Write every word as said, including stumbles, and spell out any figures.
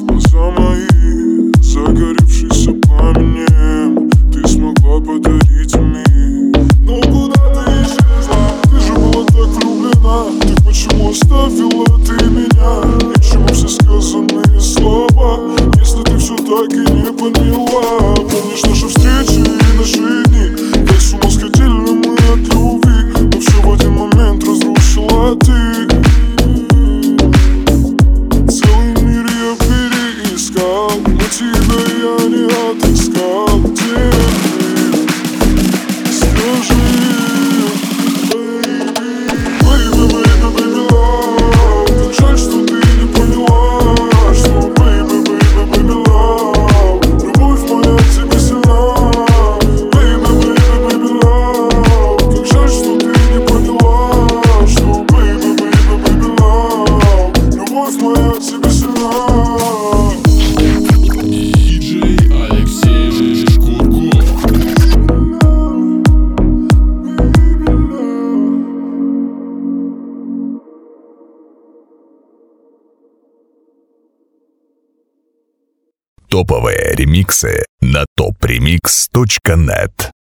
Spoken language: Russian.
Глаза мои, загоревшиеся пламенем, ты смогла подарить миг. Но куда ты исчезла? Ты же была так влюблена. Так почему оставила ты меня? Ни к чему все сказанные слова, если ты все так и не поняла. Помнишь наши встречи и наши дни, как с ума сходили мы от любви, но все в один момент разрушила ты. Целый мир я переискал, но тебя я не отыскал. Где ты? Скажи. Baby, baby, baby love, так жаль, что ты не поняла, что baby, baby, baby love, любовь моя к тебе сильна. Baby, baby, baby love, так жаль, что ты не поняла, что baby, baby, baby love, любовь моя к тебе сильна. Диджей Алексей Шкурков. Топовые ремиксы на топ ремикс точка нет.